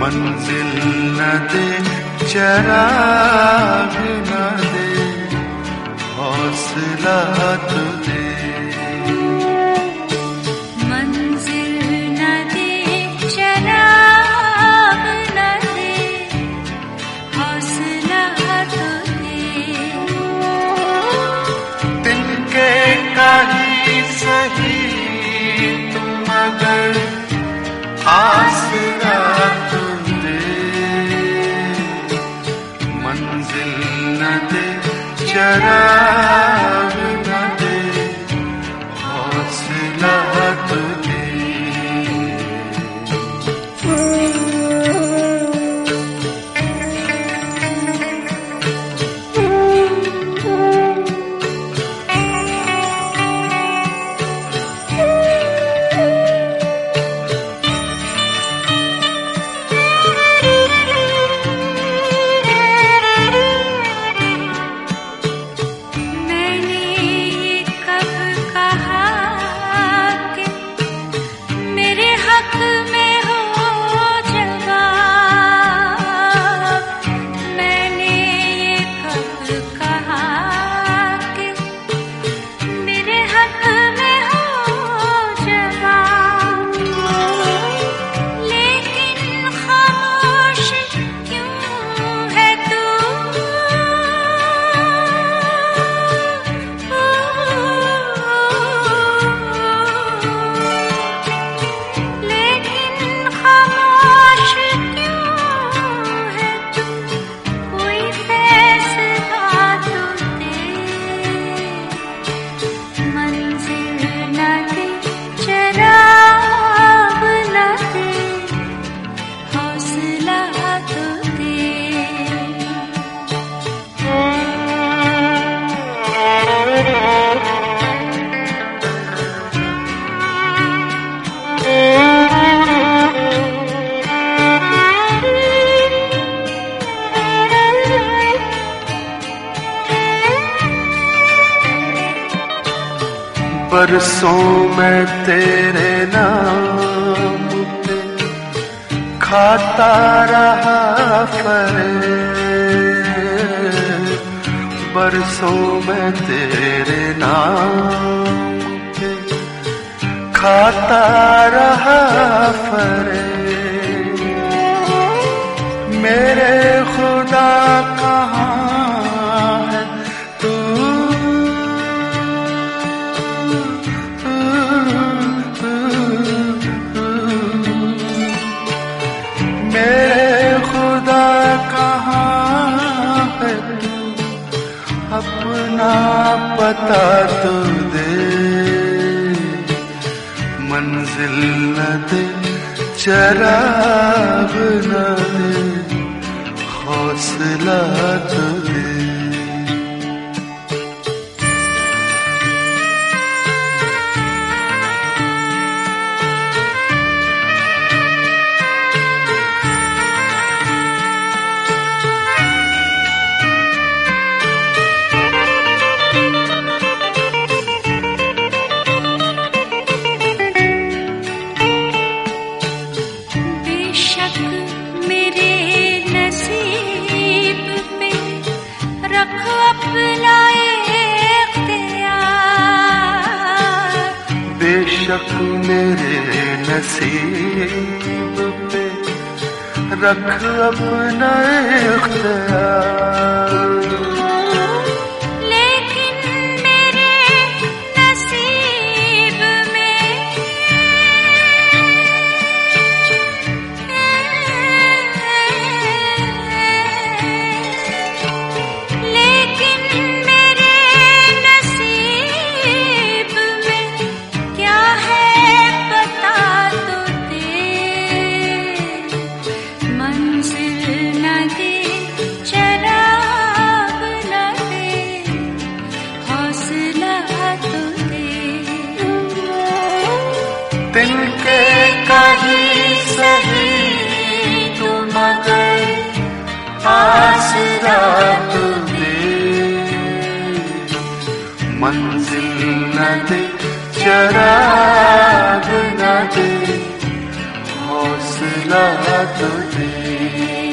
मंजिल न दे, चराग न दे, हौसला तो दे। मंजिल न दे, चराग न दे, हौसला तो दे। तिनके कहीं सही तुम मगर आसरा तो दे। मंजिल न दे, चराग न दे, हौसला तो दे। बरसों में तेरे नाम पे खाता रहा फरेब। बरसों में तेरे नाम पे खाता रहा फरेब। मेरे खुदा कहाँ है तू, अपना पता तो दे। मंजिल न दे, चराग न दे, हौसला तो दे। बेशक मेरे नसीब पे रख अपना इख्तियार। तिनके कहीं सही तू मगर आसरा तो दे। मंजिल न दे, चराग न दे, हौसला बतला तो दे।